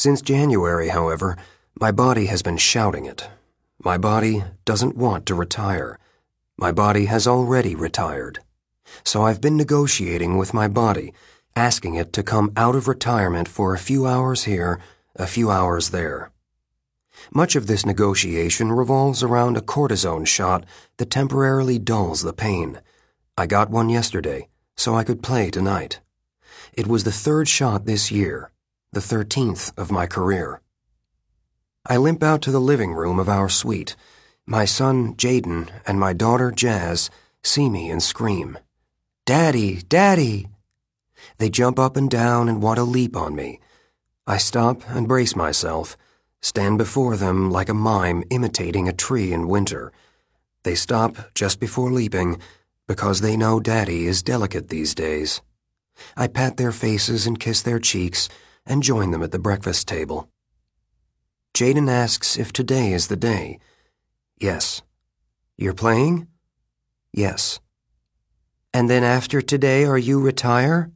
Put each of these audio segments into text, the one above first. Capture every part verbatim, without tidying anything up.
Since January, however, my body has been shouting it. My body doesn't want to retire. My body has already retired. So I've been negotiating with my body, asking it to come out of retirement for a few hours here, a few hours there. Much of this negotiation revolves around a cortisone shot that temporarily dulls the pain. I got one yesterday, so I could play tonight. It was the third shot this year, the thirteenth of my career. I limp out to the living room of our suite. My son, Jaden, and my daughter, Jazz, see me and scream, "Daddy! Daddy!" They jump up and down and want to leap on me. I stop and brace myself, stand before them like a mime imitating a tree in winter. They stop just before leaping because they know Daddy is delicate these days. I pat their faces and kiss their cheeks and join them at the breakfast table. Jaden asks if today is the day. Yes. You're playing? Yes. And then after today, are you retire?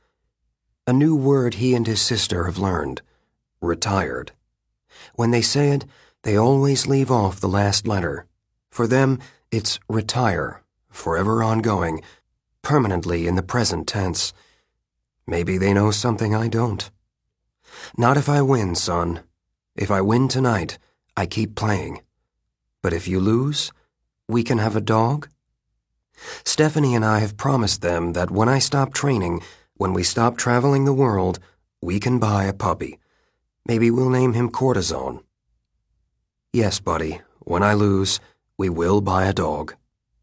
A new word he and his sister have learned. Retired. When they say it, they always leave off the last letter. For them, it's retire, forever ongoing, permanently in the present tense. Maybe they know something I don't. Not if I win, son. If I win tonight, I keep playing. But if you lose, we can have a dog? Stephanie and I have promised them that when I stop training, when we stop traveling the world, we can buy a puppy. Maybe we'll name him Cortisone. Yes, buddy, when I lose, we will buy a dog.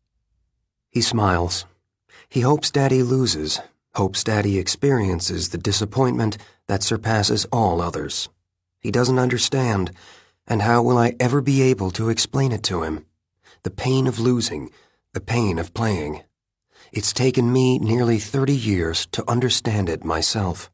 He smiles. He hopes Daddy loses, hopes Daddy experiences the disappointment that surpasses all others. He doesn't understand, and how will I ever be able to explain it to him? The pain of losing, the pain of playing. It's taken me nearly thirty years to understand it myself.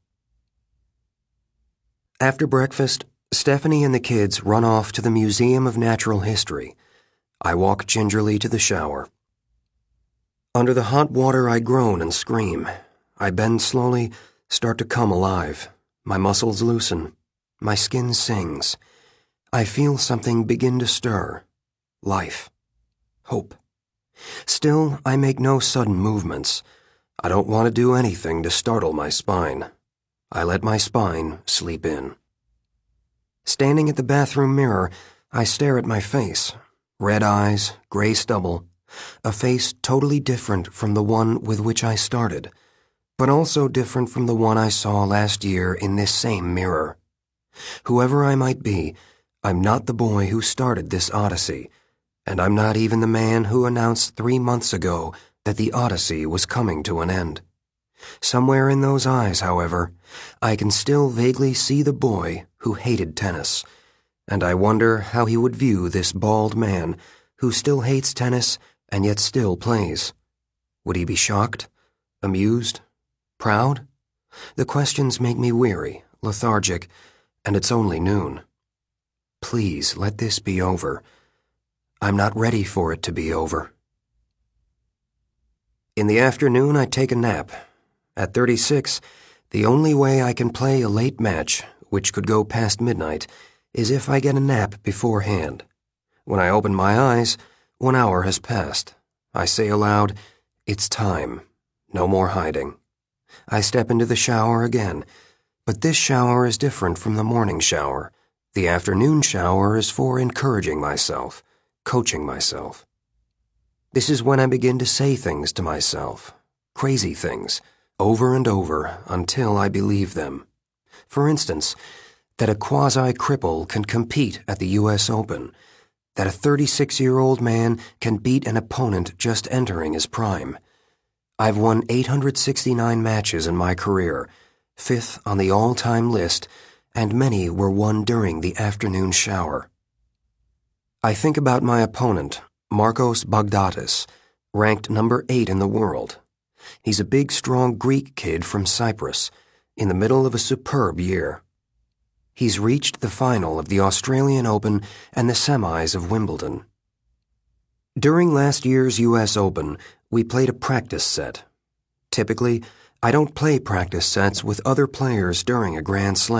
After breakfast, Stephanie and the kids run off to the Museum of Natural History. I walk gingerly to the shower. Under the hot water, I groan and scream. I bend slowly, start to come alive. My muscles loosen. My skin sings. I feel something begin to stir. Life. Hope. Still, I make no sudden movements. I don't want to do anything to startle my spine. I let my spine sleep in. Standing at the bathroom mirror, I stare at my face. Red eyes, gray stubble. A face totally different from the one with which I started, but also different from the one I saw last year in this same mirror. Whoever I might be, I'm not the boy who started this odyssey, and I'm not even the man who announced three months ago that the odyssey was coming to an end. Somewhere in those eyes, however, I can still vaguely see the boy who hated tennis, and I wonder how he would view this bald man who still hates tennis and yet still plays. Would he be shocked? Amused? Proud? The questions make me weary, lethargic, and it's only noon. Please let this be over. I'm not ready for it to be over. In the afternoon, I take a nap. At thirty-six, the only way I can play a late match, which could go past midnight, is if I get a nap beforehand. When I open my eyes, one hour has passed. I say aloud, "It's time. No more hiding." I step into the shower again, but this shower is different from the morning shower. The afternoon shower is for encouraging myself, coaching myself. This is when I begin to say things to myself, crazy things, over and over until I believe them. For instance, that a quasi-cripple can compete at the U S Open, that a thirty-six-year-old man can beat an opponent just entering his prime. I've won eight hundred sixty-nine matches in my career, fifth on the all-time list, and many were won during the afternoon shower. I think about my opponent, Marcos Baghdatis, ranked number eight in the world. He's a big, strong Greek kid from Cyprus, in the middle of a superb year. He's reached the final of the Australian Open and the semis of Wimbledon. During last year's U S Open, we played a practice set. Typically, I don't play practice sets with other players during a Grand Slam.